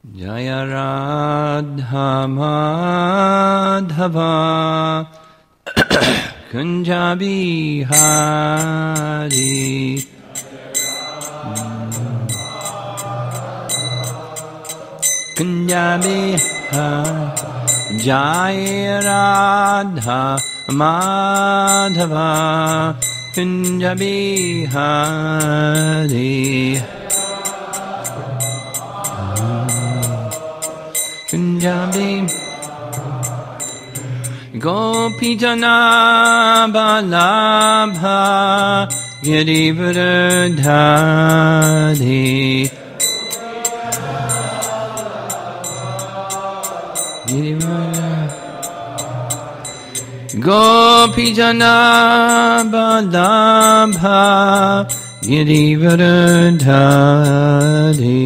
Jaya Radha Madhava Kunja Bihari Kunja Bihari Jaya Radha Madhava Kunja Bihari Kunjabi Gopijana Balabha Girivardhari Gopijana Balabha Girivardhari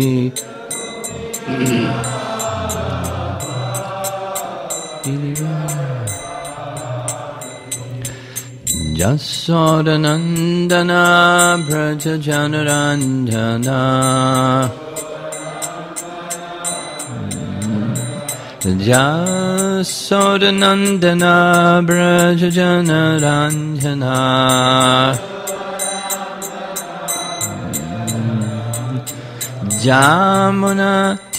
Jasodanandana Braja Janaranjana Jasodanandana Braja Janaranjana Jamuna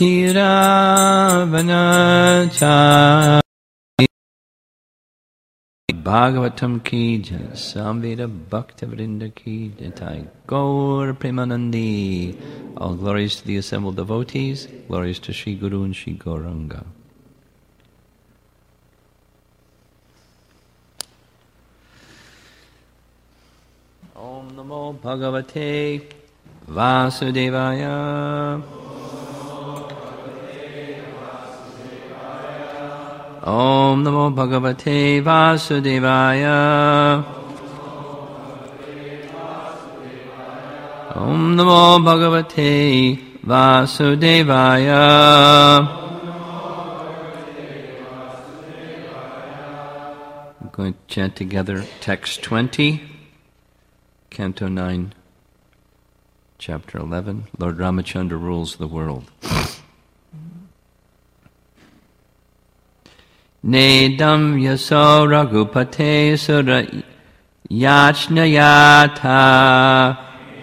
Tiravanacha Bhagavatam ki jai, Samveda Bhaktivinoda ki jai, Gaur Premanandi. All glories to the assembled devotees, glories to Sri Guru and Sri Gauranga. Om Namo Bhagavate Vasudevaya. Om Namo Bhagavate Vasudevaya. Om Namo Bhagavate Vasudevaya. We're going to chant together text 20, Canto 9, Chapter 11. Lord Ramachandra rules the world. Nedam yaso raghupate sura yachnayata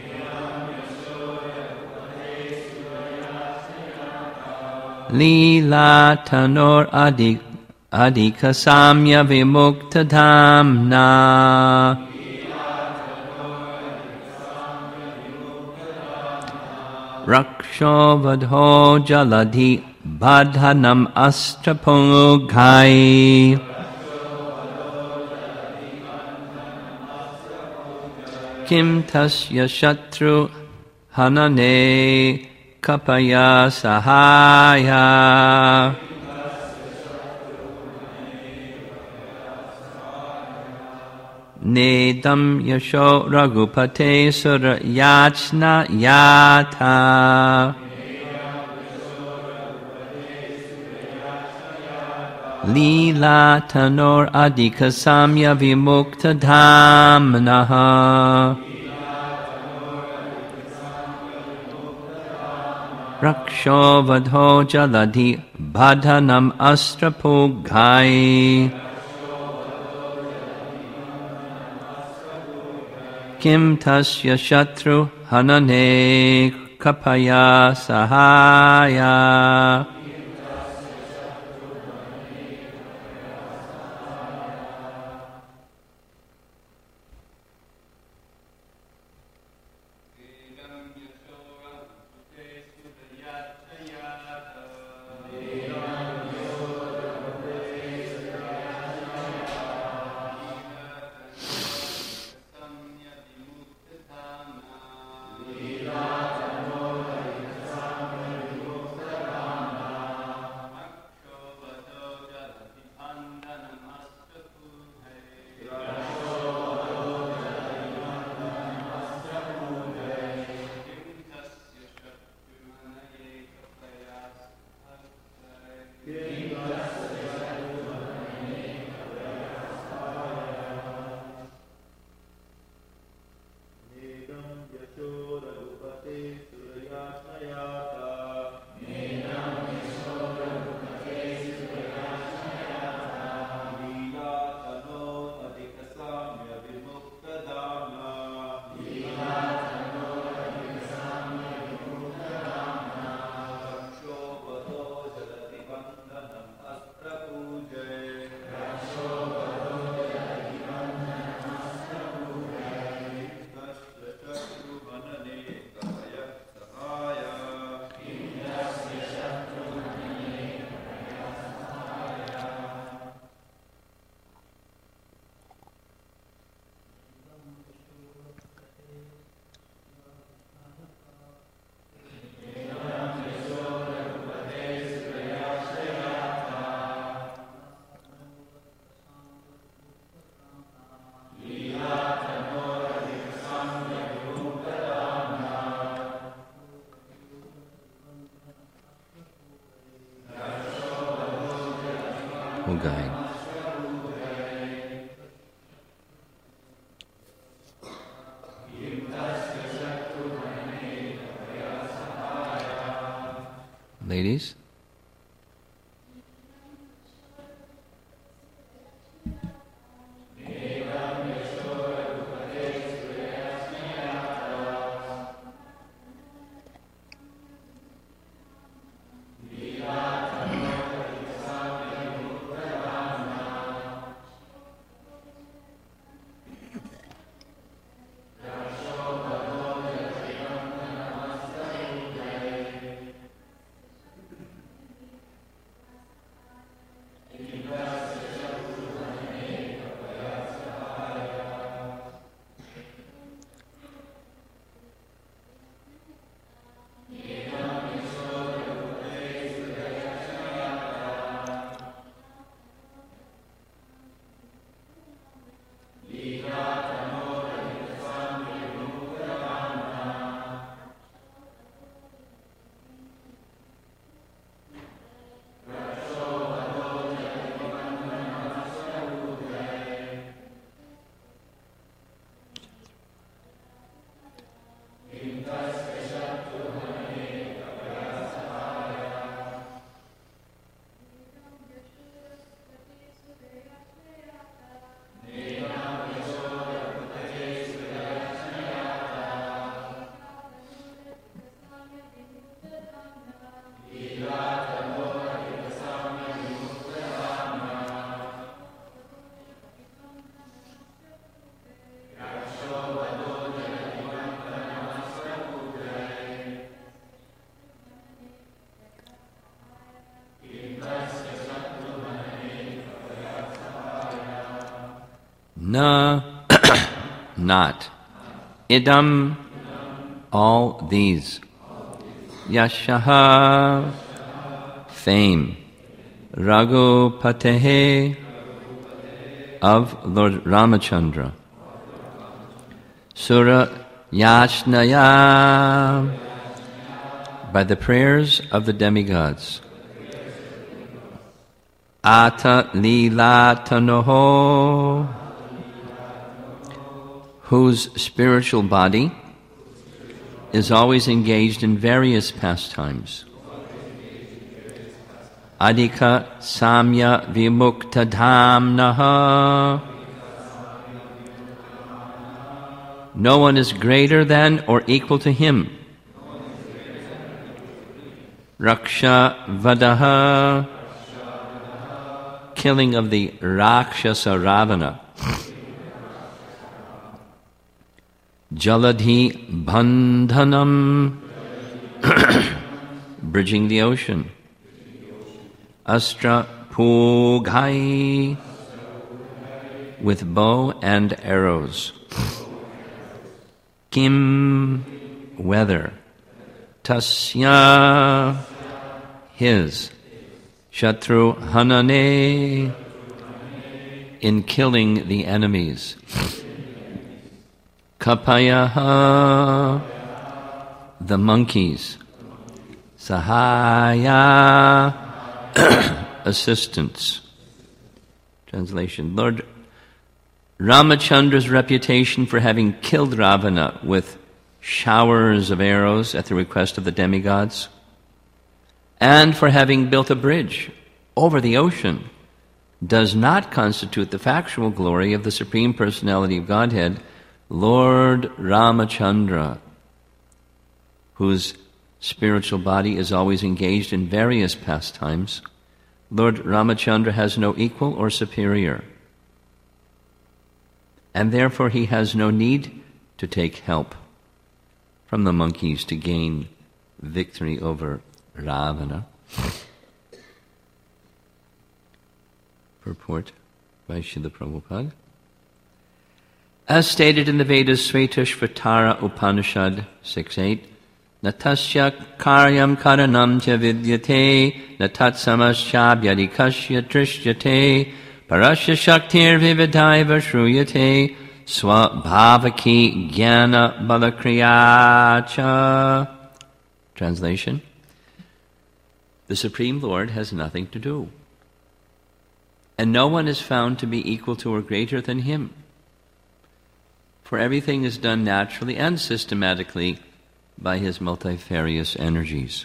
Lila tanor adika samya vimukta dhamna Raksho vadho jaladi Badhanam astrapungai Kim tasya shatru hanane kapaya sahaya Nedam yasho raghupate sura yachna yata Lila tanor adika samya vimukta dhamnaha Raksho vadho jaladi badhanam astrapughai Kim tasya shatru hanane kapaya sahaya Hugai. Ladies? Na, not. Idam, all these. Yashaha, fame. Raghupatehe, of Lord Ramachandra. Sura Yashnaya, by the prayers of the demigods. Ata Lilatanoho, whose spiritual body is always engaged in various pastimes. Adhika Samya Vimuktadhamnaha, no one is greater than or equal to him. Raksha Vadaha, killing of the Rakshasa Ravana. Jaladhi Bandhanam, bridging the ocean. Astra Pughai, with bow and arrows. Kim, whether. Tasya, his. Shatru Hanane, in killing the enemies. Kapayaha, the monkeys. Sahaya, assistance. Translation. Lord Ramachandra's reputation for having killed Ravana with showers of arrows at the request of the demigods, and for having built a bridge over the ocean, does not constitute the factual glory of the Supreme Personality of Godhead, Lord Ramachandra, whose spiritual body is always engaged in various pastimes. Lord Ramachandra has no equal or superior, and therefore he has no need to take help from the monkeys to gain victory over Ravana. Purport by Srila Prabhupada. As stated in the Vedas, Svetashvatara Upanishad 6.8, Natasya karyam karanam cha vidyate, natat samaschabhyadikashya trishyate, parasya shaktir vividaiva shruyate, swabhavaki jnana balakriyacha. Translation. The Supreme Lord has nothing to do. and no one is found to be equal to or greater than him. For everything is done naturally and systematically by his multifarious energies.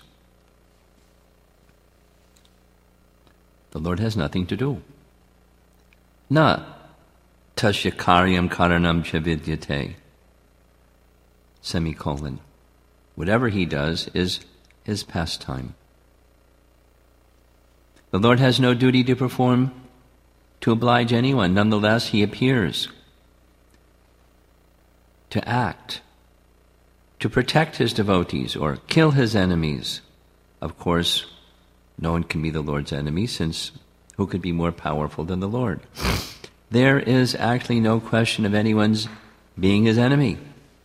The Lord has nothing to do. Na tasya karyam karanam cha vidyate. Semicolon. Whatever he does is his pastime. The Lord has no duty to perform to oblige anyone. Nonetheless, he appears to act, to protect his devotees or kill his enemies. Of course, no one can be the Lord's enemy, since who could be more powerful than the Lord? There is actually no question of anyone's being his enemy.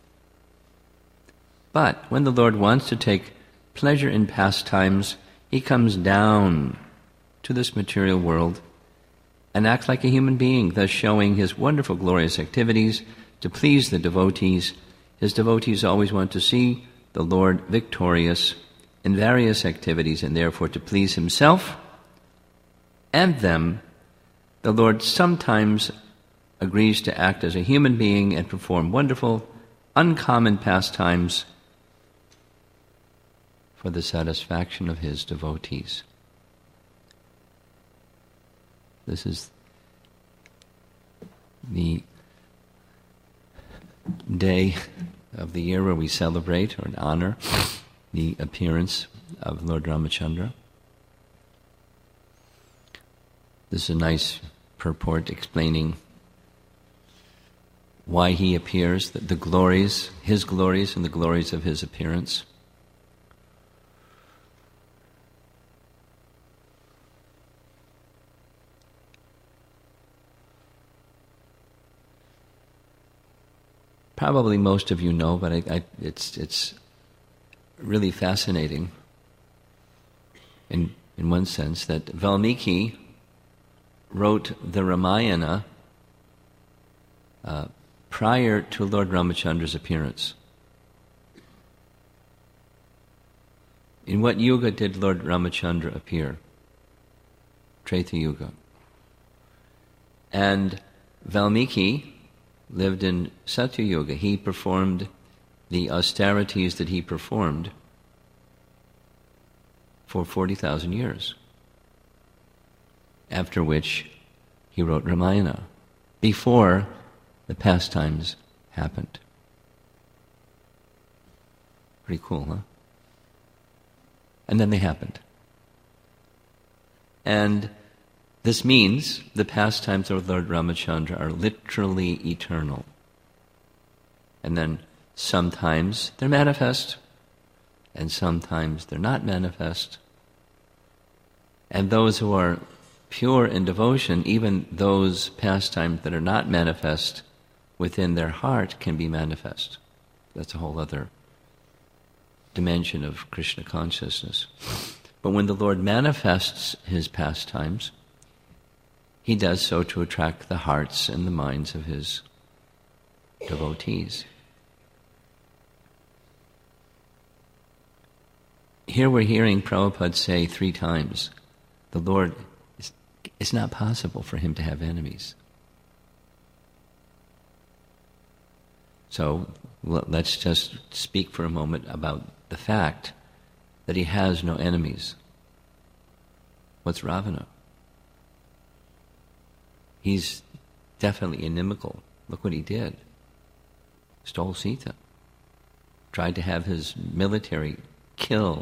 But when the Lord wants to take pleasure in pastimes, he comes down to this material world and acts like a human being, thus showing his wonderful, glorious activities to please the devotees. His devotees always want to see the Lord victorious in various activities, and therefore to please himself and them, the Lord sometimes agrees to act as a human being and perform wonderful, uncommon pastimes for the satisfaction of his devotees. This is the day of the year where we celebrate or honor the appearance of Lord Ramachandra. This is a nice purport explaining why he appears, the glories, his glories and the glories of his appearance. Probably most of you know, but it's really fascinating in one sense that Valmiki wrote the Ramayana prior to Lord Ramachandra's appearance. In what yuga did Lord Ramachandra appear? Treta Yuga. And Valmiki lived in Satya Yuga. He performed the austerities that he performed for 40,000 years, after which he wrote Ramayana, before the pastimes happened. Pretty cool, huh? And then they happened. And this means the pastimes of Lord Ramachandra are literally eternal. And then sometimes they're manifest, and sometimes they're not manifest. And those who are pure in devotion, even those pastimes that are not manifest within their heart can be manifest. That's a whole other dimension of Krishna consciousness. But when the Lord manifests his pastimes, he does so to attract the hearts and the minds of his devotees. Here we're hearing Prabhupada say 3 times, the Lord, it's not possible for him to have enemies. So let's just speak for a moment about the fact that he has no enemies. What's Ravana? He's definitely inimical. Look what he did. Stole Sita. Tried to have his military kill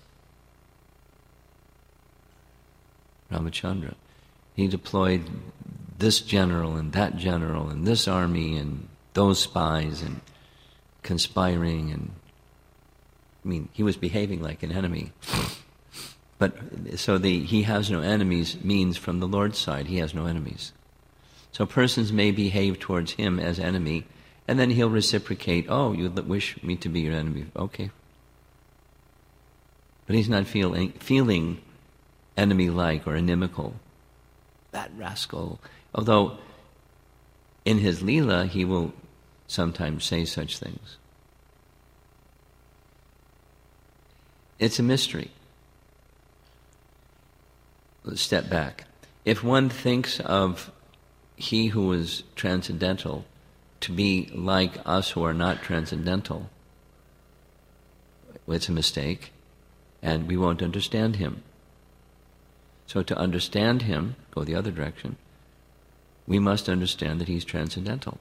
Ramachandra. He deployed this general and that general and this army and those spies and conspiring, and he was behaving like an enemy. But so he has no enemies means from the Lord's side he has no enemies. So persons may behave towards him as enemy, and then he'll reciprocate, oh, you wish me to be your enemy. Okay. But he's not feeling enemy-like or inimical. That rascal. Although in his Leela he will sometimes say such things. It's a mystery. Let's step back. if one thinks of he who is transcendental to be like us who are not transcendental, it's a mistake, and we won't understand him. So to understand him, go the other direction, we must understand that he's transcendental.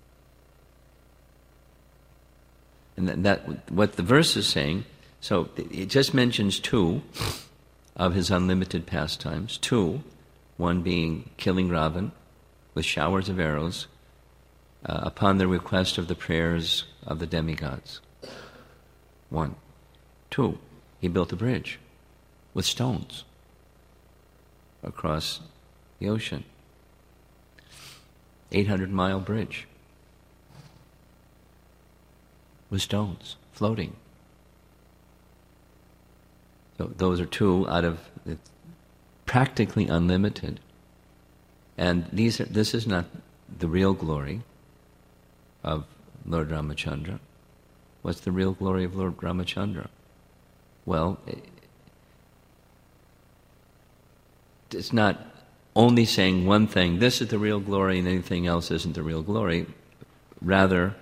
And that what the verse is saying, so it just mentions two of his unlimited pastimes. Two, one being killing Ravan with showers of arrows upon the request of the prayers of the demigods. One. Two, he built a bridge with stones across the ocean. 800-mile bridge with stones floating. So those are two out of practically unlimited. And this is not the real glory of Lord Ramachandra. What's the real glory of Lord Ramachandra? Well, it's not only saying one thing, this is the real glory and anything else isn't the real glory. Rather,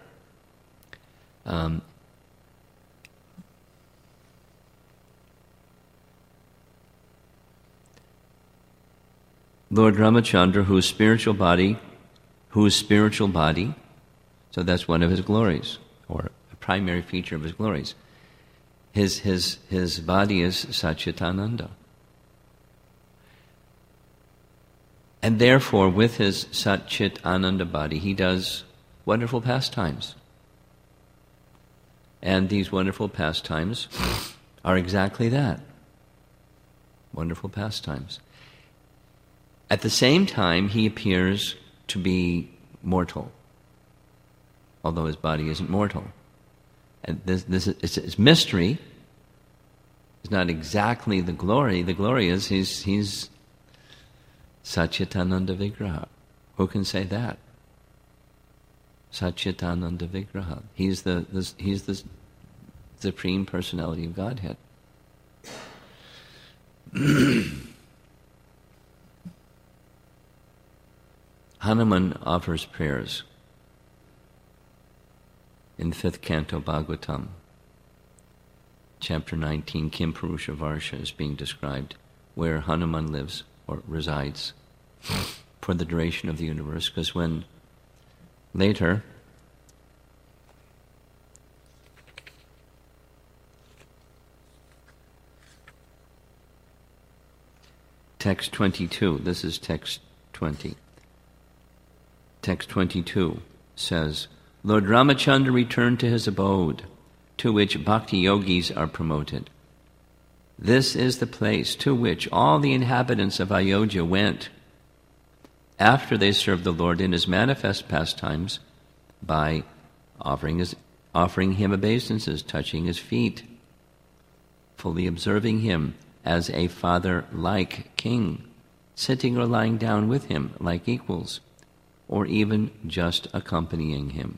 Lord Ramachandra, whose spiritual body, so that's one of his glories, or a primary feature of his glories. His body is Satchitananda. And therefore, with his Satchit Ananda body, he does wonderful pastimes. And these wonderful pastimes are exactly that. Wonderful pastimes. At the same time, he appears to be mortal, although his body isn't mortal. And it's mystery. It's not exactly the glory. The glory is he's Satchitananda Vigraha. Who can say that? Satchitananda Vigraha. He's the Supreme Personality of Godhead. Hanuman offers prayers in the 5th canto Bhagavatam, chapter 19, Kim Purusha Varsha is being described, where Hanuman lives or resides for the duration of the universe, because when later text 22, this is text 20. Text 22 says, Lord Ramachandra returned to his abode, to which bhakti yogis are promoted. This is the place to which all the inhabitants of Ayodhya went after they served the Lord in his manifest pastimes by offering him obeisances, touching his feet, fully observing him as a father-like king, sitting or lying down with him like equals, or even just accompanying him.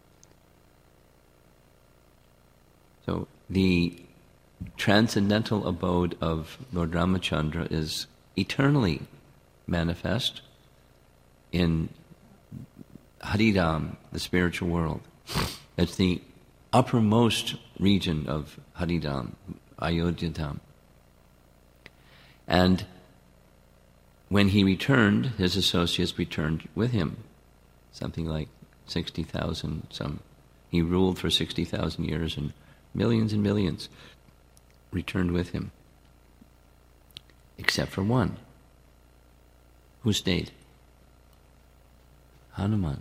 So the transcendental abode of Lord Ramachandra is eternally manifest in Haridham, the spiritual world. It's the uppermost region of Haridham, Ayodhya Dham. And when he returned, his associates returned with him, something like 60,000. He ruled for 60,000 years, and millions returned with him, except for one. Who stayed? Hanuman.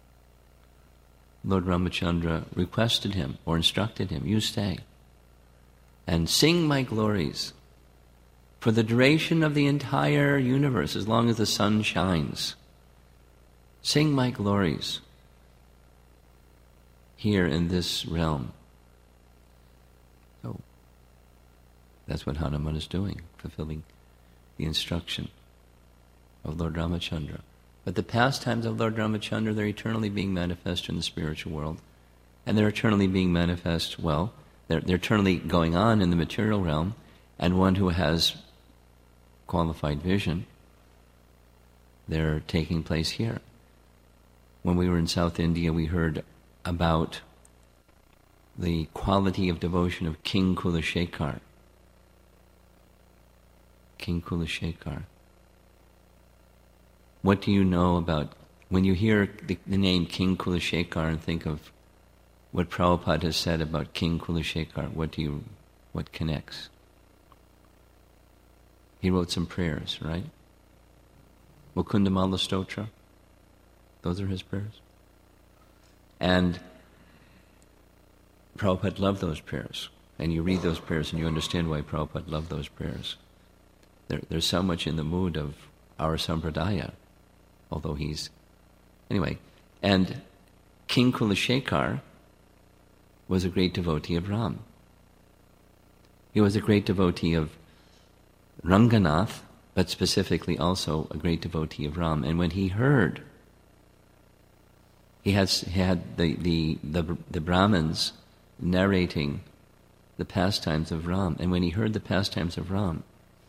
Lord Ramachandra requested him or instructed him, you stay and sing my glories for the duration of the entire universe, as long as the sun shines. Sing my glories here in this realm. So that's what Hanuman is doing, fulfilling the instruction of Lord Ramachandra. But the pastimes of Lord Ramachandra, they're eternally being manifest in the spiritual world. And they're eternally being manifest, they're eternally going on in the material realm, and one who has qualified vision They're taking place here. When we were in South India, we heard about the quality of devotion of King Kulashekar. King Kulashekar. What do you know about, when you hear the name King Kulashekar and think of what Prabhupada has said about King Kulashekar, what connects? He wrote some prayers, right? Mukundamala Stotra. Those are his prayers. And Prabhupada loved those prayers. And you read those prayers and you understand why Prabhupada loved those prayers. There's so much in the mood of our Sampradaya, although he's... Anyway, and King Kulashekar was a great devotee of Ram. He was a great devotee of Ranganath, but specifically also a great devotee of Ram. And when he heard, he had the Brahmins narrating the pastimes of Ram. And when he heard the pastimes of Ram,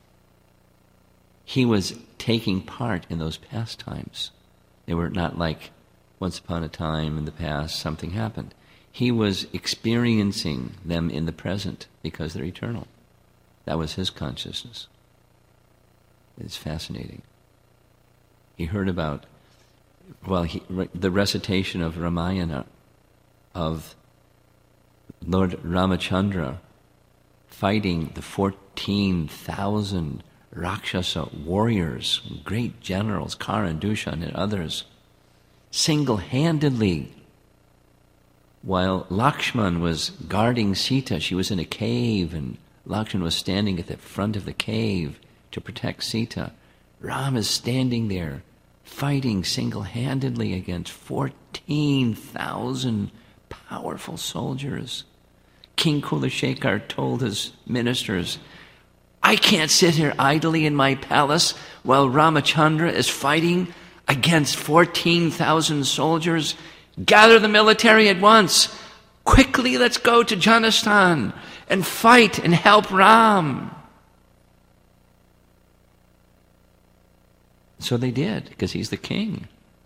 he was taking part in those pastimes. They were not like once upon a time in the past something happened. He was experiencing them in the present because they're eternal. That was his consciousness. It's fascinating. He heard about, the recitation of Ramayana, of Lord Ramachandra fighting the 14,000 Rakshasa warriors, great generals, Karan, Dushan, and others, single-handedly, while Lakshman was guarding Sita. She was in a cave, and Lakshman was standing at the front of the cave to protect Sita. Ram is standing there, fighting single-handedly against 14,000 powerful soldiers. King Kulashekar told his ministers, I can't sit here idly in my palace while Ramachandra is fighting against 14,000 soldiers. Gather the military at once. Quickly, let's go to Janastan and fight and help Ram. So they did, because he's the king.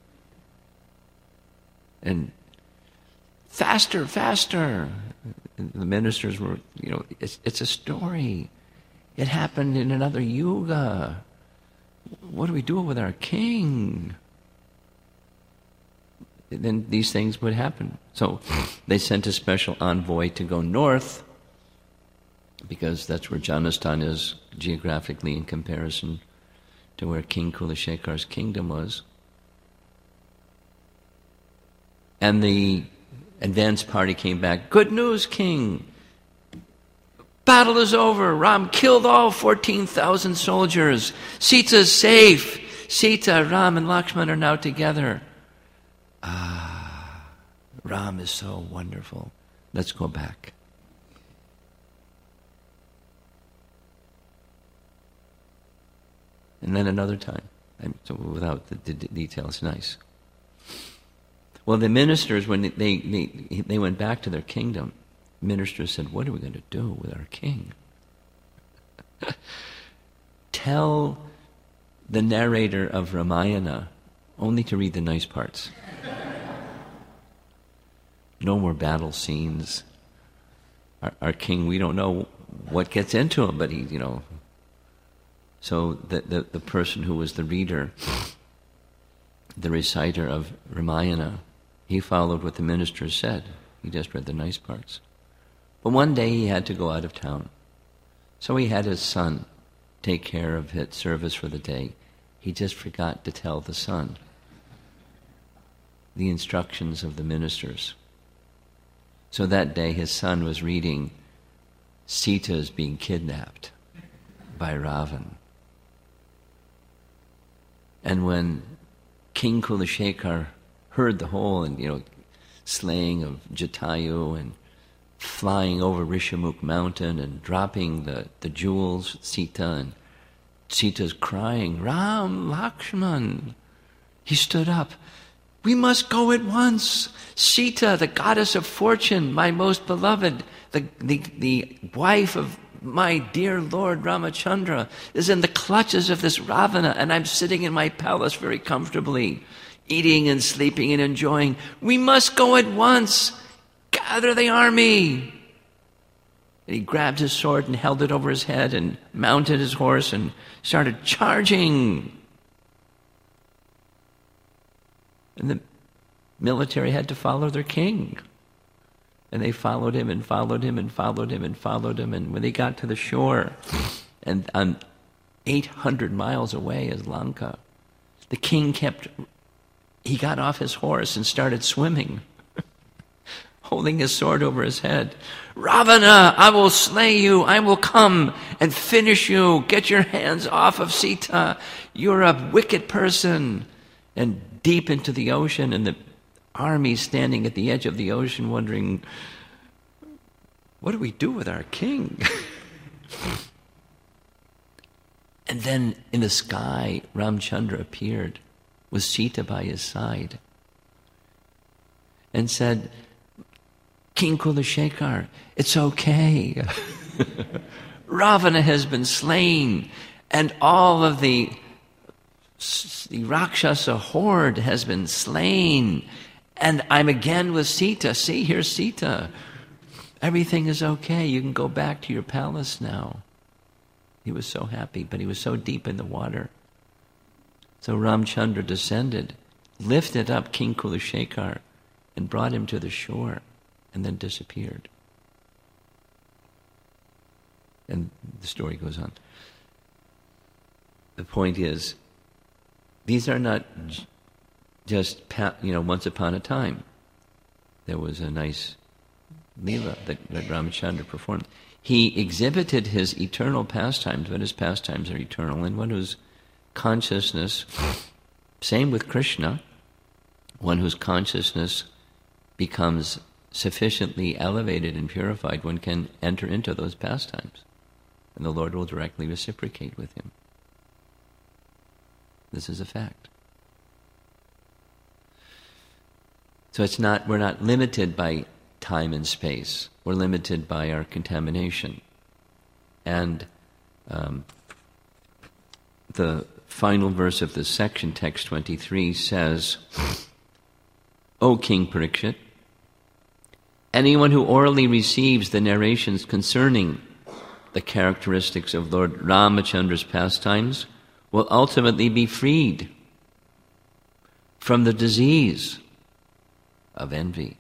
And faster, faster. And the ministers were, it's a story. It happened in another yuga. What do we do with our king? Then these things would happen. So they sent a special envoy to go north, because that's where Janastan is geographically in comparison to where King Kulashekar's kingdom was. And the advance party came back. Good news, king. Battle is over. Ram killed all 14,000 soldiers. Sita's safe. Sita, Ram, and Lakshman are now together. Ram is so wonderful. Let's go back. And then another time. So without the details, nice. Well, the ministers, when they went back to their kingdom, ministers said, what are we going to do with our king? Tell the narrator of Ramayana only to read the nice parts. No more battle scenes. Our king, we don't know what gets into him, but he, So the person who was the reader, the reciter of Ramayana, he followed what the minister said. He just read the nice parts. But one day he had to go out of town. So he had his son take care of his service for the day. He just forgot to tell the son the instructions of the ministers. So that day his son was reading Sita is being kidnapped by Ravan. And when King Kulashekar heard the whole, slaying of Jatayu and flying over Rishamukh mountain and dropping the jewels, Sita, and Sita's crying, Ram, Lakshman. He stood up. We must go at once. Sita, the goddess of fortune, my most beloved, the wife of my dear Lord Ramachandra is in the clutches of this Ravana, and I'm sitting in my palace very comfortably, eating and sleeping and enjoying. We must go at once. Gather the army. And he grabbed his sword and held it over his head and mounted his horse and started charging. And the military had to follow their king. And they followed him and followed him and followed him and followed him. And when they got to the shore, and 800 miles away is Lanka, the king he got off his horse and started swimming, holding his sword over his head. Ravana, I will slay you. I will come and finish you. Get your hands off of Sita. You're a wicked person. And deep into the ocean, and the army standing at the edge of the ocean wondering, what do we do with our king? And then in the sky, Ramchandra appeared with Sita by his side and said, King Kulashekar, it's okay. Ravana has been slain, and all of the Rakshasa horde has been slain, and I'm again with Sita. See, here's Sita. Everything is okay. You can go back to your palace now. He was so happy, but he was so deep in the water. So Ramchandra descended, lifted up King Kulashekar, and brought him to the shore, and then disappeared. And the story goes on. The point is, these are not just, once upon a time. There was a nice Leela that Ramchandra performed. He exhibited his eternal pastimes, but his pastimes are eternal. And one whose consciousness, same with Krishna, one whose consciousness becomes sufficiently elevated and purified, one can enter into those pastimes. And the Lord will directly reciprocate with him. This is a fact. So we're not limited by time and space. We're limited by our contamination. And the final verse of this section, text 23, says, O King Parikshit, anyone who orally receives the narrations concerning the characteristics of Lord Ramachandra's pastimes will ultimately be freed from the disease of envy,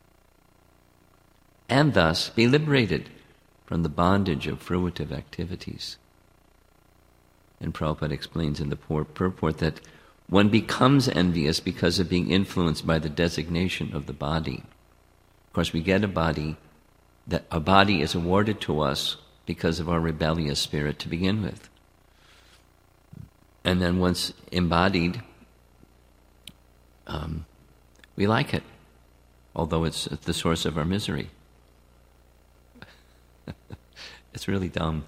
and thus be liberated from the bondage of fruitive activities. And Prabhupada explains in the purport that one becomes envious because of being influenced by the designation of the body. Of course, we get a body is awarded to us because of our rebellious spirit to begin with. And then once embodied, we like it, although it's the source of our misery. It's really dumb.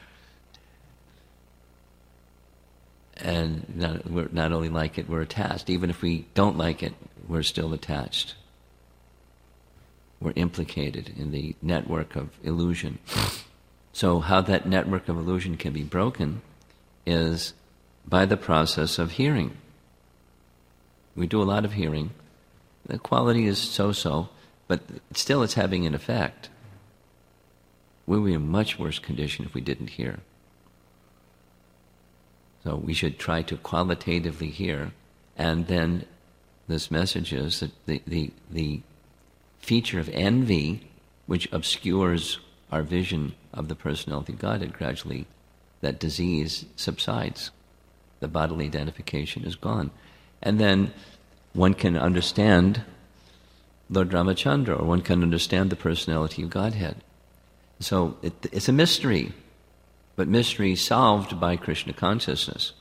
And we're not only like it, we're attached. Even if we don't like it, we're still attached. We're implicated in the network of illusion. So how that network of illusion can be broken is by the process of hearing. We do a lot of hearing. The quality is so-so, but still it's having an effect. We would be in much worse condition if we didn't hear. So we should try to qualitatively hear, and then this message is that the feature of envy, which obscures our vision of the personality of Godhead, gradually that disease subsides. The bodily identification is gone. And then one can understand Lord Ramachandra, or one can understand the personality of Godhead. So it's a mystery, but mystery solved by Krishna consciousness,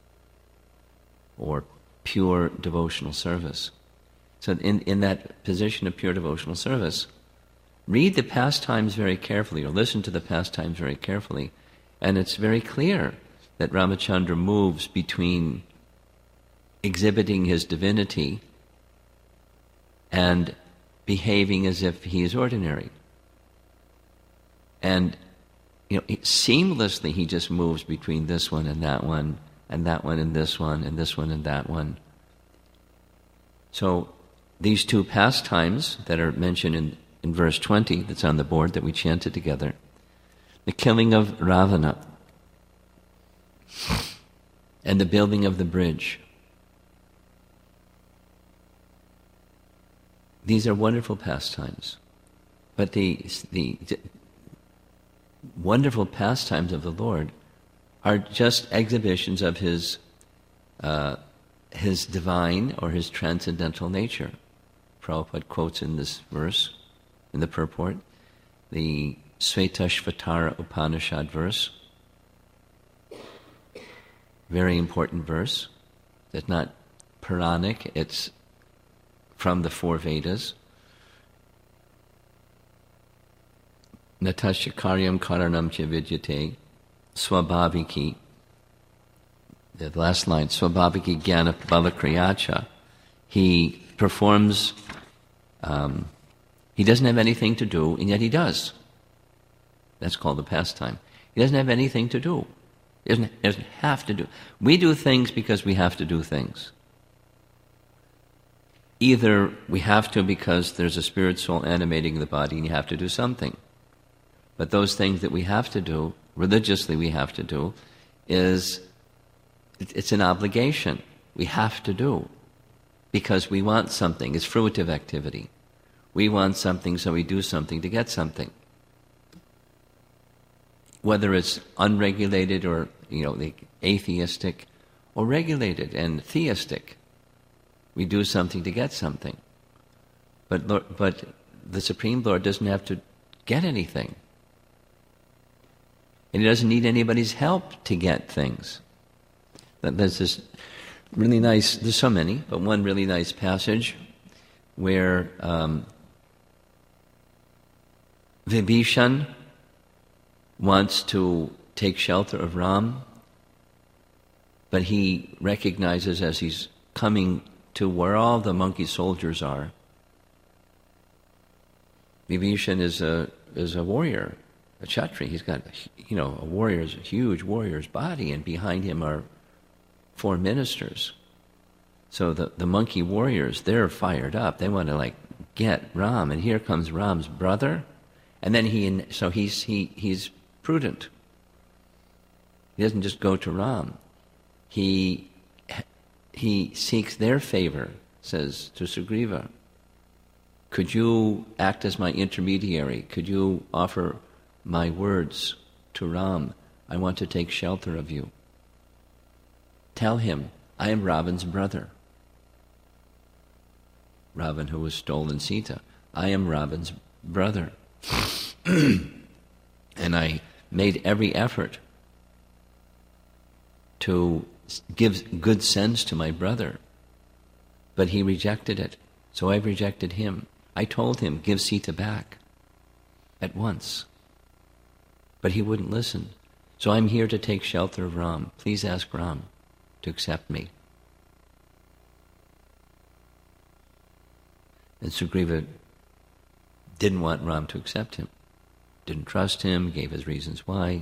or pure devotional service. So in that position of pure devotional service, read the pastimes very carefully, or listen to the pastimes very carefully, and it's very clear that Ramachandra moves between exhibiting his divinity and behaving as if he is ordinary. And seamlessly he just moves between this one and that one, and that one and this one, and this one and that one. So these two pastimes that are mentioned in verse 20, that's on the board that we chanted together, the killing of Ravana and the building of the bridge. These are wonderful pastimes. But the wonderful pastimes of the Lord are just exhibitions of His divine or His transcendental nature. Prabhupada quotes in this verse, in the purport, the Svetashvatara Upanishad verse. Very important verse. It's not Puranic, it's from the four Vedas. Natasya karyam karanam cha vidyate swabhaviki. The last line, swabhaviki jnana balakriyacha. He performs, he doesn't have anything to do, and yet he does. That's called the pastime. He doesn't have anything to do. He doesn't have to do. We do things because we have to do things. Either we have to because there's a spirit soul animating the body and you have to do something. But those things that we have to do, religiously we have to do, it's an obligation. We have to do. Because we want something. It's fruitive activity. We want something, so we do something to get something. Whether it's unregulated or, atheistic, or regulated and theistic. We do something to get something. But the Supreme Lord doesn't have to get anything. And He doesn't need anybody's help to get things. There's this really nice, there's so many, but one really nice passage where Vibhishan wants to take shelter of Ram, but he recognizes as he's coming to where all the monkey soldiers are, Vibhishan is a warrior, a Kshatriya. He's got, a huge warrior's body, and behind him are 4 ministers. So the monkey warriors, they're fired up. They want to get Ram, and here comes Ram's brother, and then he's prudent. He doesn't just go to Ram. He seeks their favor, says to Sugriva, could you act as my intermediary? Could you offer my words to Ram? I want to take shelter of you. Tell him, I am Ravan's brother. Ravan, who has stolen Sita. I am Ravan's brother. And I made every effort to give good sense to my brother, but he rejected it. So I've rejected him. I told him, give Sita back at once. But he wouldn't listen. So I'm here to take shelter of Ram. Please ask Ram to accept me. And Sugriva didn't want Ram to accept him. Didn't trust him, gave his reasons why.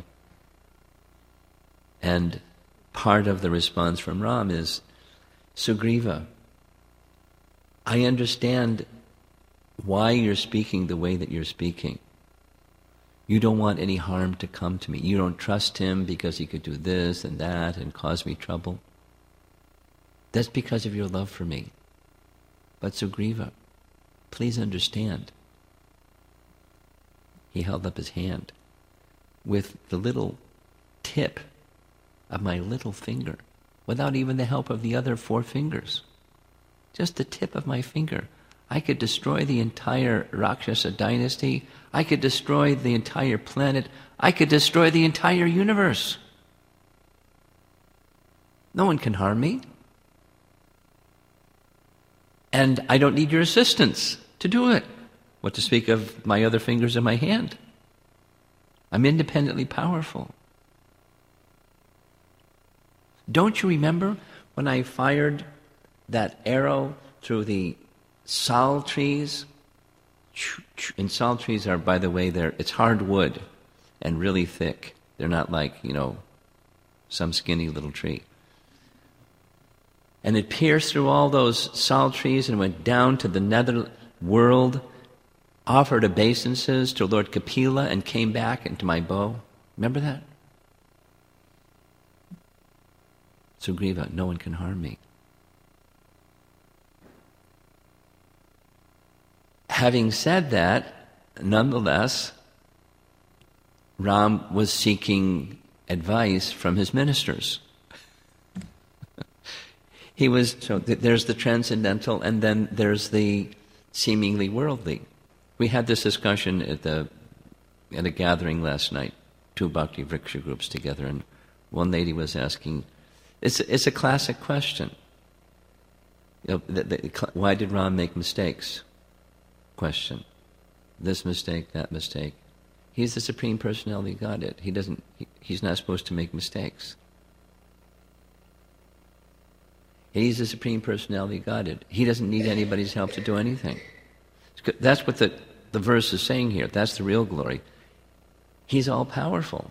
And part of the response from Ram is, Sugriva, I understand why you're speaking the way that you're speaking. You don't want any harm to come to me. You don't trust him because he could do this and that and cause me trouble. That's because of your love for me. But Sugriva, please understand. He held up his hand with the little tip of my little finger, without even the help of the other 4 fingers. Just the tip of my finger. I could destroy the entire Rakshasa dynasty. I could destroy the entire planet. I could destroy the entire universe. No one can harm me. And I don't need your assistance to do it. What to speak of my other fingers in my hand? I'm independently powerful. Don't you remember when I fired that arrow through the sal trees? And sal trees are, by the way, it's hard wood. and really thick. They're not like, some skinny little tree. And it pierced through all those salt trees and went down to the nether world, offered obeisances to Lord Kapila, and came back into my bow. Remember that? Sugriva, no one can harm me. Having said that, nonetheless, Ram was seeking advice from his ministers. There's the transcendental, and then there's the seemingly worldly. We had this discussion at a gathering last night, 2 Bhakti Vriksha groups together, and one lady was asking, it's a classic question. Why did Ram make mistakes? Question. This mistake, that mistake. He's the Supreme Personality of Godhead. He's not supposed to make mistakes. He's the Supreme Personality of Godhead. He doesn't need anybody's help to do anything. That's what the verse is saying here. That's the real glory. He's all-powerful.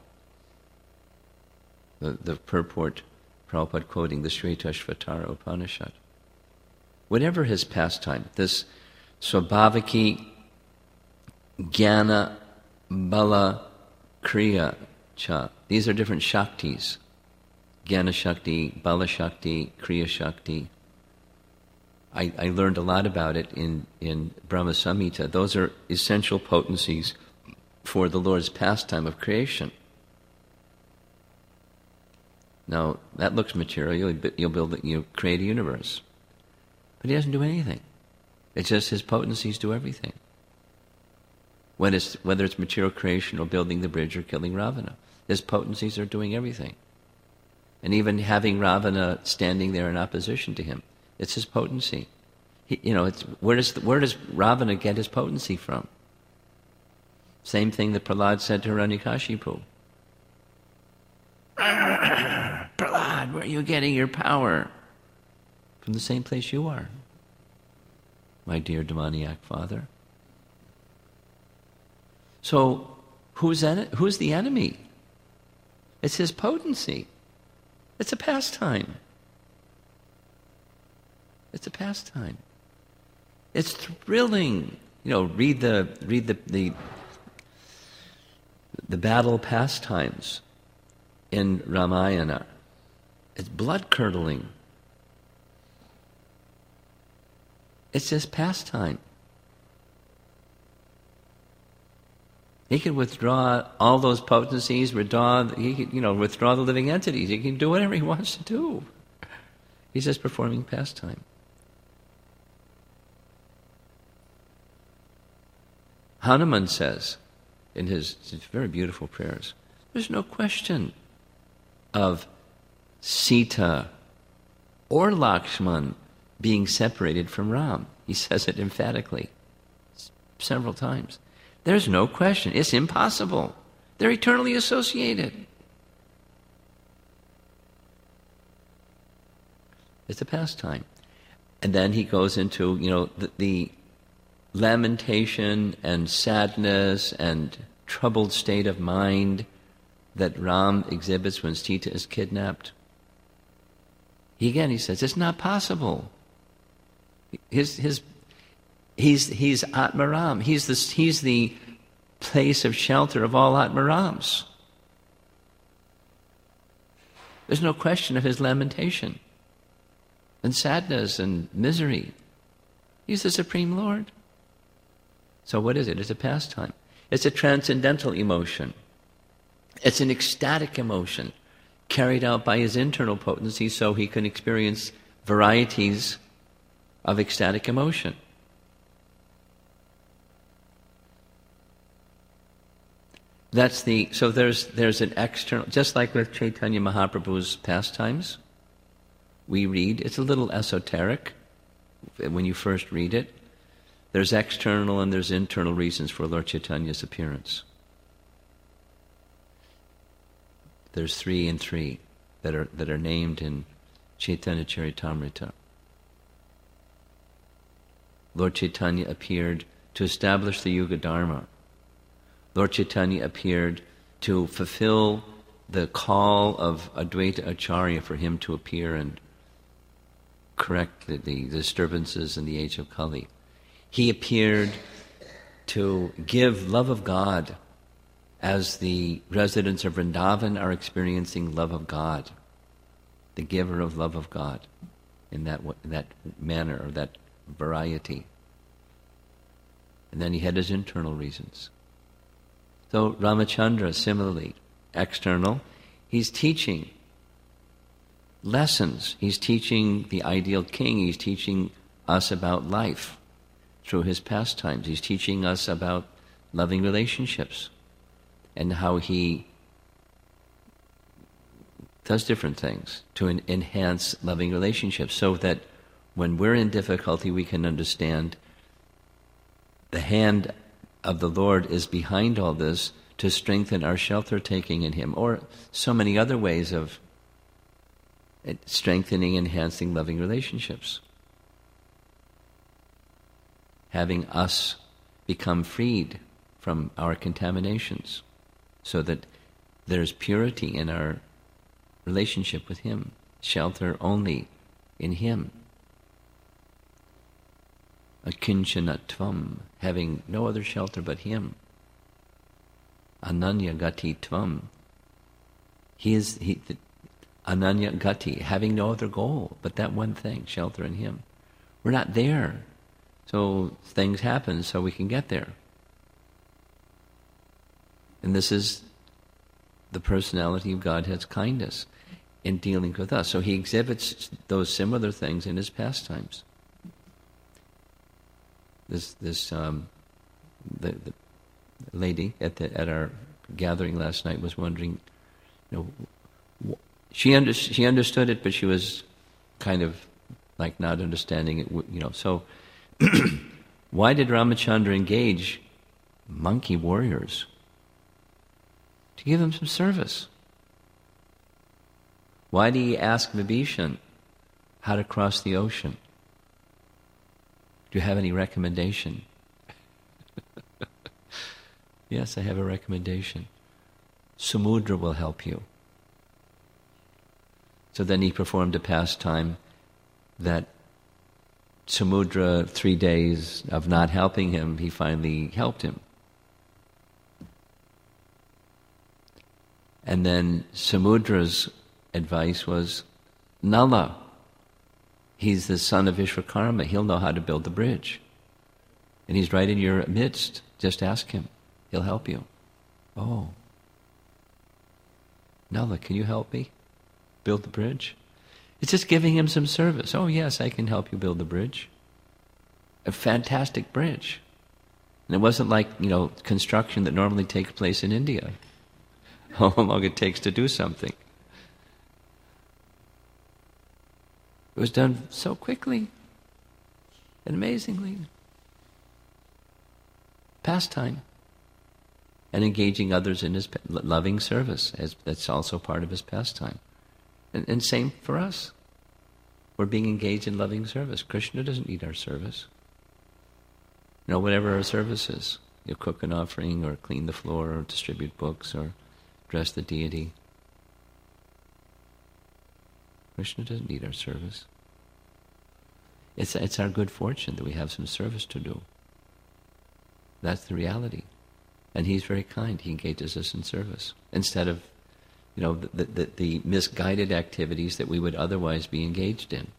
The purport, Prabhupada quoting the Shvetashvatara Upanishad. Whatever his pastime, this Swabhavaki Jnana Bala Kriya Cha, these are different Shaktis. Jnana Shakti, Bala Shakti, Kriya Shakti. I learned a lot about it in Brahma Samhita. Those are essential potencies for the Lord's pastime of creation. Now, that looks material. You'll create a universe. But he doesn't do anything. It's just his potencies do everything. Whether it's material creation or building the bridge or killing Ravana, his potencies are doing everything. And even having Ravana standing there in opposition to him, it's his potency. Where does Ravana get his potency from? Same thing that Prahlad said to Hiranyakashipu. Prahlad, where are you getting your power? From the same place you are, my dear demoniac father. So, who's the enemy? It's his potency. It's a pastime. It's a pastime. It's thrilling. Read the battle pastimes in Ramayana. It's blood-curdling. It's just pastime. He can withdraw all those potencies, withdraw the living entities. He can do whatever he wants to do. He's just performing pastime. Hanuman says in his very beautiful prayers, there's no question of Sita or Lakshman being separated from Ram. He says it emphatically several times. There's no question. It's impossible. They're eternally associated. It's a pastime. And then he goes into, the lamentation and sadness and troubled state of mind that Ram exhibits when Sita is kidnapped. He says, it's not possible. He's Atmaram. He's the place of shelter of all Atmarams. There's no question of his lamentation and sadness and misery. He's the Supreme Lord. So what is it? It's a pastime. It's a transcendental emotion. It's an ecstatic emotion carried out by his internal potency so he can experience varieties of ecstatic emotion. So there's an external, just like with Chaitanya Mahaprabhu's pastimes, we read, it's a little esoteric when you first read it. There's external and there's internal reasons for Lord Chaitanya's appearance. There's 3 and 3 that are named in Chaitanya Charitamrita. Lord Chaitanya appeared to establish the Yuga Dharma. Lord Chaitanya appeared to fulfill the call of Advaita Acharya for him to appear and correct the disturbances in the age of Kali. He appeared to give love of God as the residents of Vrindavan are experiencing love of God, the giver of love of God in that manner or that variety. And then he had his internal reasons. So Ramachandra, similarly, external, he's teaching lessons. He's teaching the ideal king. He's teaching us about life through his pastimes. He's teaching us about loving relationships and how he does different things to enhance loving relationships so that when we're in difficulty we can understand the hand of the Lord is behind all this to strengthen our shelter-taking in him, or so many other ways of strengthening, enhancing loving relationships. Having us become freed from our contaminations so that there's purity in our relationship with him, shelter only in him. Akinchanatvam, having no other shelter but him. Ananya gati tvam. He Ananya gati, having no other goal but that one thing, shelter in him. We're not there, so things happen so we can get there. And this is the personality of Godhead's kindness in dealing with us. So he exhibits those similar things in his pastimes. The lady at our gathering last night was wondering, she understood it, but she was kind of like not understanding it. So why did Ramachandra engage monkey warriors? To give them some service. Why did he ask Vibhishan how to cross the ocean? Do you have any recommendation? Yes, I have a recommendation. Samudra will help you. So then he performed a pastime that Samudra, 3 days of not helping him, he finally helped him. And then Samudra's advice was, Nala, he's the son of Vishwakarma, he'll know how to build the bridge. And he's right in your midst, just ask him, he'll help you. Oh, Nala, can you help me build the bridge? It's just giving him some service. Oh yes, I can help you build the bridge. A fantastic bridge. And it wasn't like, construction that normally takes place in India. How long it takes to do something. It was done so quickly and amazingly. Pastime. And engaging others in his loving service. That's also part of his pastime. And same for us. We're being engaged in loving service. Krishna doesn't need our service. Whatever our service is. You cook an offering or clean the floor or distribute books or dress the deity. Krishna doesn't need our service. It's our good fortune that we have some service to do. That's the reality. And he's very kind. He engages us in service. Instead of, the misguided activities that we would otherwise be engaged in,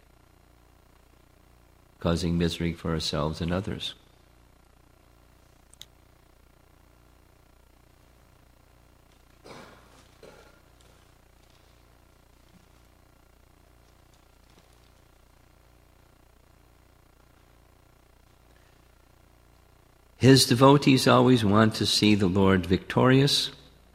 causing misery for ourselves and others. His devotees always want to see the Lord victorious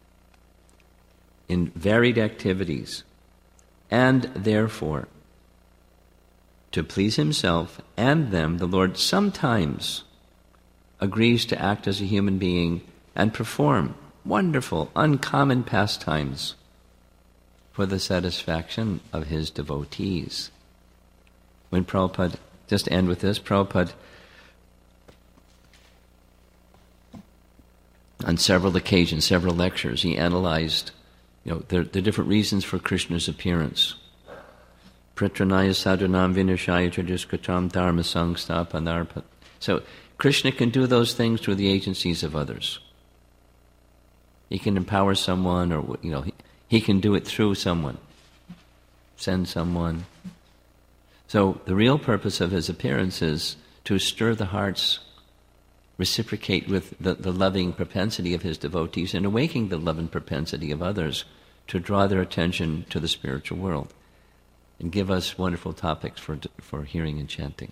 in varied activities, and therefore, to please himself and them, the Lord sometimes agrees to act as a human being and perform wonderful, uncommon pastimes for the satisfaction of his devotees. When Prabhupada, just to end with this, Prabhupada on several occasions, several lectures, he analyzed, the different reasons for Krishna's appearance. Pritranaya sadhanam vinashaya chaduskatam dharma sangstapanarpat. So Krishna can do those things through the agencies of others. He can empower someone, or he can do it through someone, send someone. So the real purpose of his appearance is to stir the hearts, reciprocate with the loving propensity of his devotees, and awaken the loving propensity of others to draw their attention to the spiritual world, and give us wonderful topics for hearing and chanting.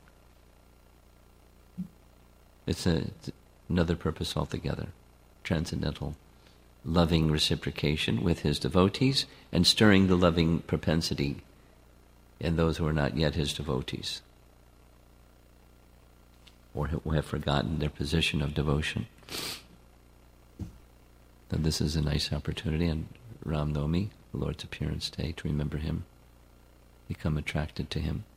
It's another purpose altogether, transcendental, loving reciprocation with his devotees, and stirring the loving propensity in those who are not yet his devotees, or who have forgotten their position of devotion. And this is a nice opportunity on Ram Navami, the Lord's appearance day, to remember him, become attracted to him,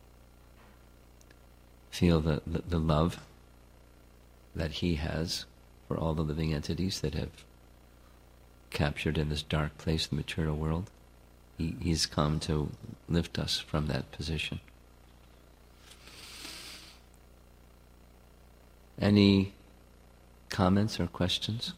feel the love that he has for all the living entities that have captured in this dark place, the material world. He's come to lift us from that position. Any comments or questions?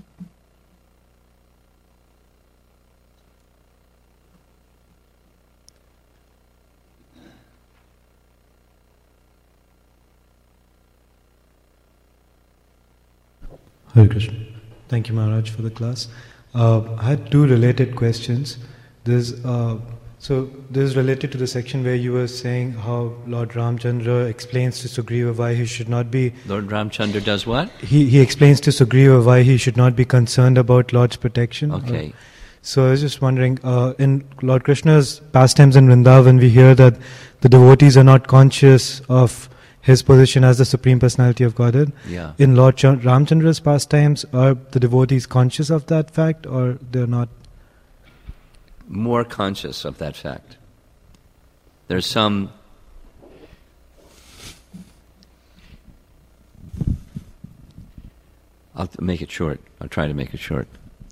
Hare Krishna. Thank you, Maharaj, for the class. I had two related questions. There's related to the section where you were saying how Lord Ramchandra explains to Sugriva why he should not be... Lord Ramchandra does what? He explains to Sugriva why he should not be concerned about Lord's protection. Okay. So I was just wondering, in Lord Krishna's pastimes in Vrindavan, we hear that the devotees are not conscious of his position as the Supreme Personality of Godhead. Yeah. In Lord Ramchandra's pastimes, are the devotees conscious of that fact, or they're not? More conscious of that fact. There's some... I'll make it short. I'll try to make it short.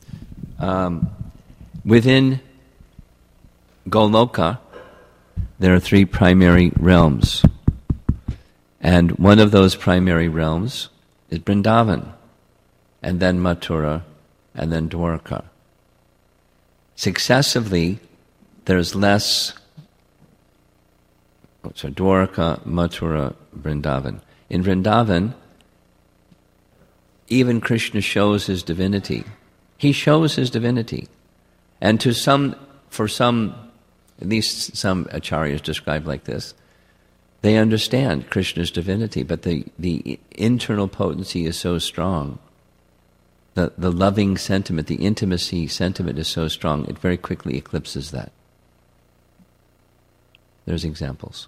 Within Goloka, there are three primary realms. And one of those primary realms is Vrindavan, and then Mathura, and then Dwarka. Successively, there's less... So Dwarka, Mathura, Vrindavan. In Vrindavan, even Krishna shows his divinity. He shows his divinity. And at least some acharyas describe like this, they understand Krishna's divinity, but the internal potency is so strong. The loving sentiment, the intimacy sentiment is so strong, it very quickly eclipses that. There's examples.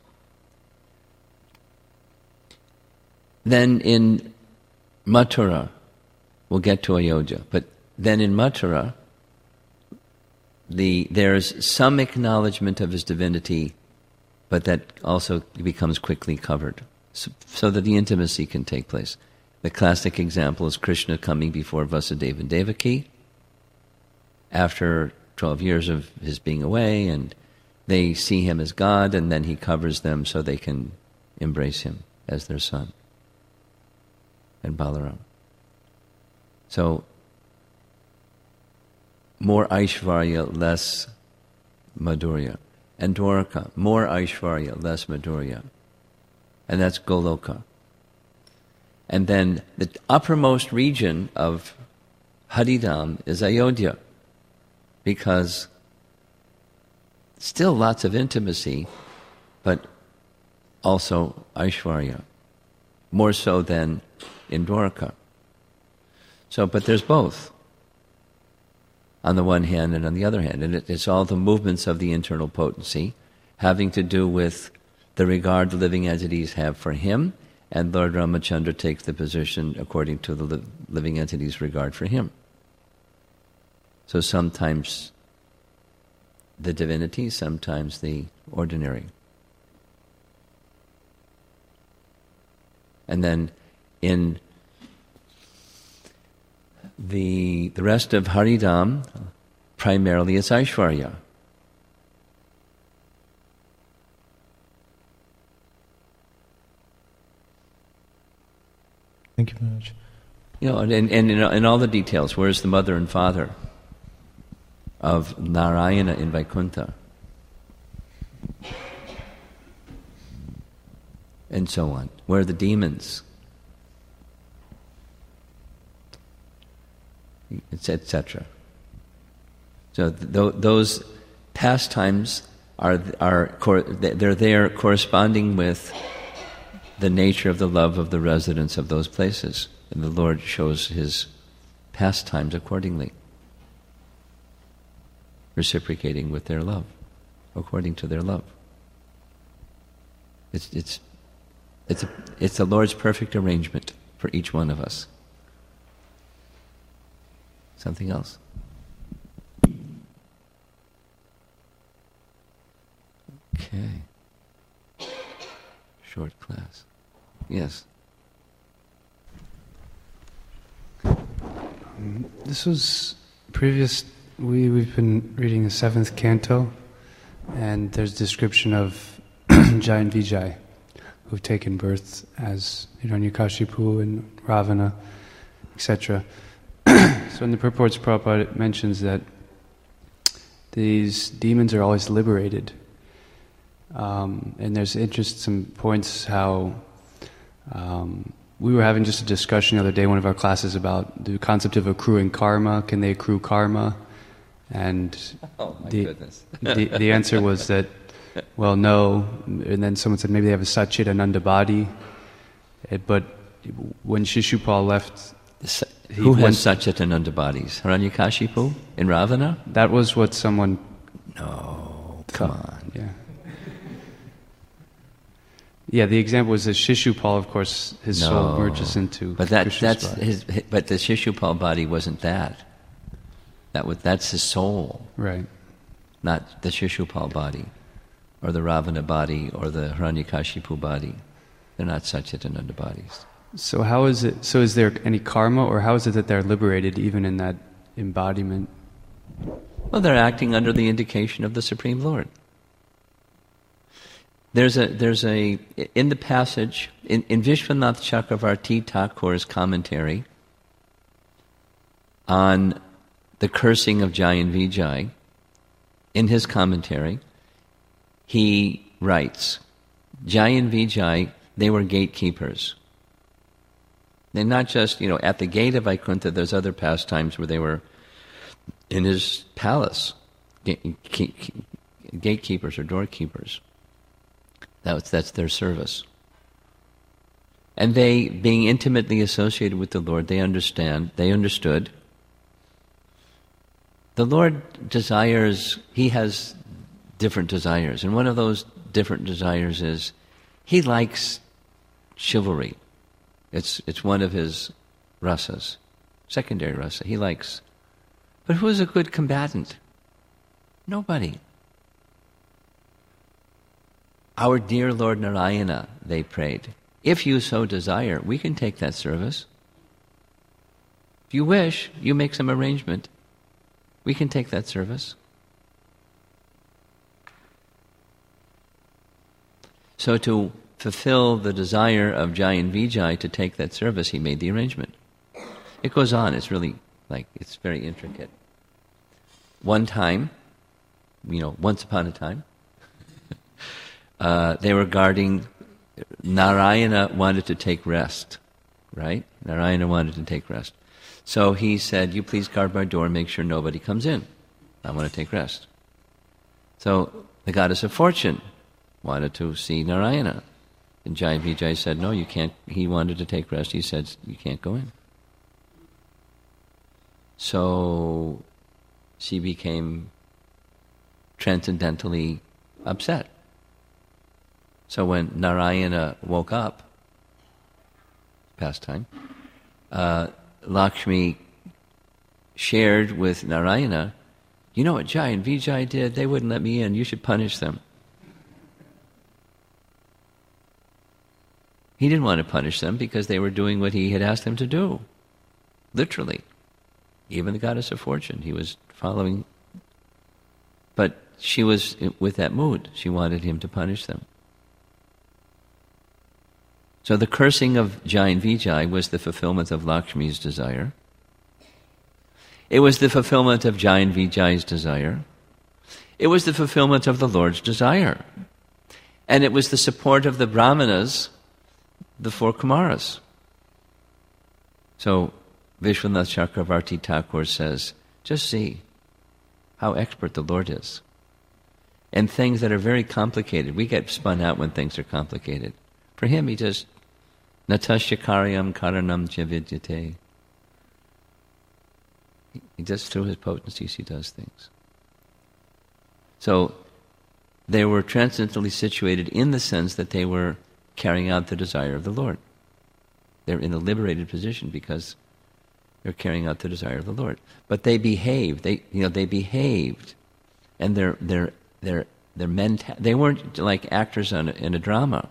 Then in Mathura, we'll get to Ayodhya, but then in Mathura, there's some acknowledgement of his divinity, but that also becomes quickly covered, so that the intimacy can take place. The classic example is Krishna coming before Vasudeva and Devaki after 12 years of his being away, and they see him as God, and then he covers them so they can embrace him as their son, and Balaram. So, more Aishvarya, less Madhurya. And Dwarka, more Aishvarya, less Madhurya. And that's Goloka. And then the uppermost region of Haridham is Ayodhya, because still lots of intimacy, but also Aishvarya, more so than in Dwarka. So, but there's both, on the one hand and on the other hand. And it's all the movements of the internal potency having to do with the regard the living entities have for him, and Lord Ramachandra takes the position according to the living entities' regard for him. So sometimes the divinity, sometimes the ordinary. And then in The rest of Haridam primarily is Aishwarya. Thank you very much. And in all the details, where's the mother and father of Narayana in Vaikuntha? And so on. Where are the demons? Etc. So those pastimes they're there corresponding with the nature of the love of the residents of those places. And the Lord shows His pastimes accordingly, reciprocating with their love, according to their love. It's the Lord's perfect arrangement for each one of us. Something else? Okay. Short class. Yes. This was previous. We've been reading the 7th canto, and there's description of Jai and Vijay, who've taken birth as Hiranyakashipu and Ravana, etc. So in the purports, Prabhupada mentions that these demons are always liberated. And there's some points how we were having just a discussion the other day in one of our classes about the concept of accruing karma. Can they accrue karma? And goodness. the answer was that, well, no. And then someone said maybe they have a Satchidananda body. But when Shishupal left... Who has Satchitananda bodies? Hiranyakashipu in Ravana? That was what someone... No, come on. Yeah. Yeah, the example was that Shishupal, of course, his soul merges into Krishna's body. But the Shishupal body wasn't that. That's his soul. Right. Not the Shishupal body, or the Ravana body, or the Hiranyakashipu body. They're not Satchitananda bodies. So how is it? So is there any karma, or how is it that they're liberated even in that embodiment? Well, they're acting under the indication of the Supreme Lord. There's a in the passage in Vishwanath Chakravarti Thakur's commentary on the cursing of Jai and Vijay. In his commentary, he writes, Jai and Vijay, they were gatekeepers. They're not just, at the gate of Vaikuntha, there's other pastimes where they were in his palace, gatekeepers or doorkeepers. That's their service. And they, being intimately associated with the Lord, they understood. The Lord desires, He has different desires. And one of those different desires is, He likes chivalry. It's one of His rasas, secondary rasa. He likes. But who is a good combatant? Nobody. Our dear Lord Narayana, they prayed, if you so desire, we can take that service. If you wish, you make some arrangement. We can take that service. So to fulfill the desire of Jai and Vijay to take that service, he made the arrangement. It goes on, it's really, it's very intricate. One time, once upon a time, they were guarding, Narayana wanted to take rest, right? Narayana wanted to take rest. So he said, you please guard my door and make sure nobody comes in. I want to take rest. So the goddess of fortune wanted to see Narayana. And Jai Vijay said, no, you can't. He wanted to take rest. He said, you can't go in. So she became transcendentally upset. So when Narayana woke up, pastime, Lakshmi shared with Narayana, you know what Jai and Vijay did? They wouldn't let me in. You should punish them. He didn't want to punish them because they were doing what he had asked them to do. Literally. even the goddess of fortune. He was following, but she was with that mood. She wanted him to punish them. So the cursing of Jai and Vijay was the fulfillment of Lakshmi's desire. It was the fulfillment of Jai and Vijay's desire. It was the fulfillment of the Lord's desire. And it was the support of the Brahmanas, the 4 Kumaras. So Vishwanath Chakravarti Thakur says, just see how expert the Lord is. And things that are very complicated, we get spun out when things are complicated. For him, he just, Natasya karyam karanam javidyate. He just, through his potencies, he does things. So they were transcendently situated in the sense that they were carrying out the desire of the Lord. They're in a liberated position because they're carrying out the desire of the Lord. But they behaved. They behaved, and their they weren't like actors in a drama.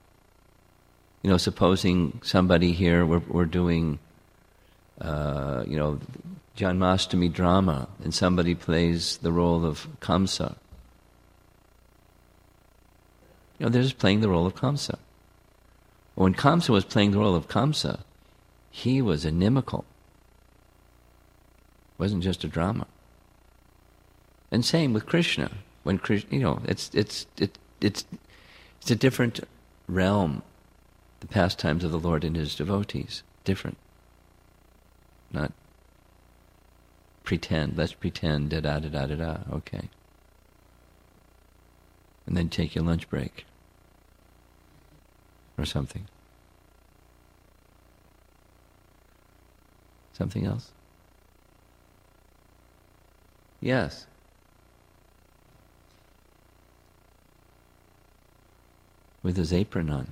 Supposing somebody here we're doing, Janmashtami drama, and somebody plays the role of Kamsa. They're just playing the role of Kamsa. When Kamsa was playing the role of Kamsa, he was inimical. It wasn't just a drama. And same with Krishna. When Krishna, it's a different realm. The pastimes of the Lord and His devotees, different. Not pretend. Let's pretend. Da da da da da da. Okay. And then take your lunch break. Or something. Something else? Yes. With his apron on.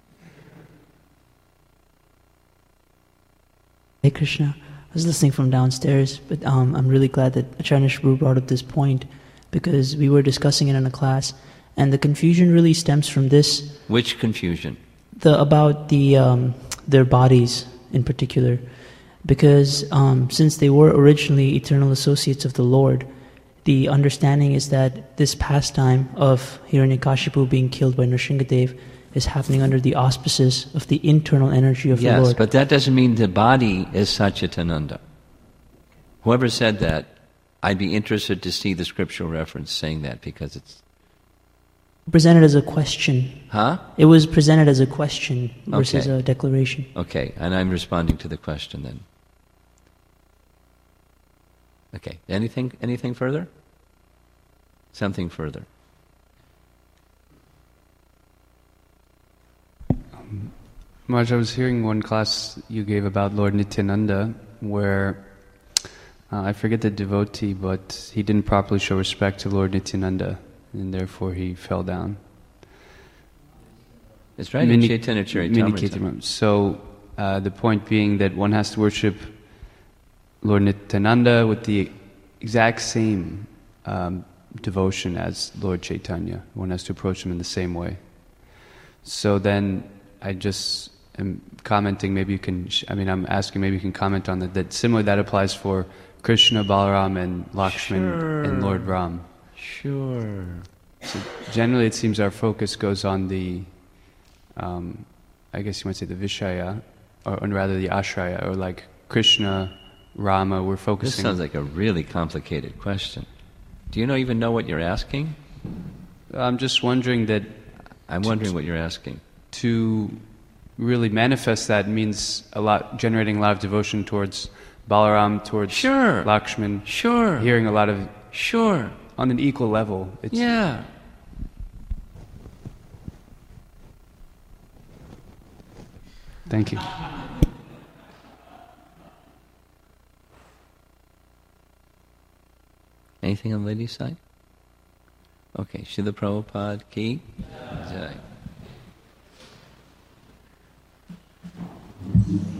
Hey Krishna, I was listening from downstairs, but I'm really glad that Acharya Prabhu brought up this point, because we were discussing it in a class, and the confusion really stems from this. Which confusion? About their bodies in particular, because since they were originally eternal associates of the Lord, the understanding is that this pastime of Hiranyakashipu being killed by Nrsingadev is happening under the auspices of the internal energy of the Lord. Yes, but that doesn't mean the body is Satchitananda. Whoever said that, I'd be interested to see the scriptural reference saying that, because it's presented as a question. Huh? It was presented as a question versus a declaration. Okay, and I'm responding to the question then. Okay, anything further? Something further. Maharaj, I was hearing one class you gave about Lord Nityananda, where I forget the devotee, but he didn't properly show respect to Lord Nityananda, and therefore he fell down. That's right, in Chaitanya Charitamrita. So the point being that one has to worship Lord Nityananda with the exact same devotion as Lord Chaitanya. One has to approach him in the same way. So then I just am commenting, maybe you can, I'm asking, maybe you can comment on that similarly that applies for Krishna, Balaram, and Lakshman, and Lord Ram. Sure. So generally it seems our focus goes on the, I guess you might say the Vishaya, or rather the Ashraya, or like Krishna, Rama, we're focusing... This sounds like a really complicated question. Do you even know what you're asking? I'm just wondering that... I'm wondering what you're asking. To really manifest that means generating a lot of devotion towards Balaram, towards Lakshman. Sure. Hearing a lot of... Sure. On an equal level. Yeah. Thank you. Anything on the ladies' side? Okay, Srila Prabhupada ki jai.